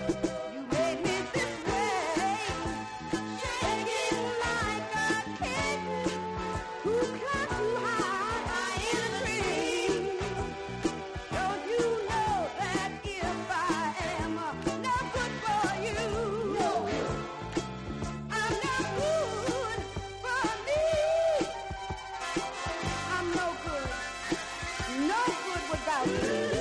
You made me this way, shaking like a kitten who climbed too high in a tree. Don't you know that if I am no good for you, I'm no good for me. I'm no good without you.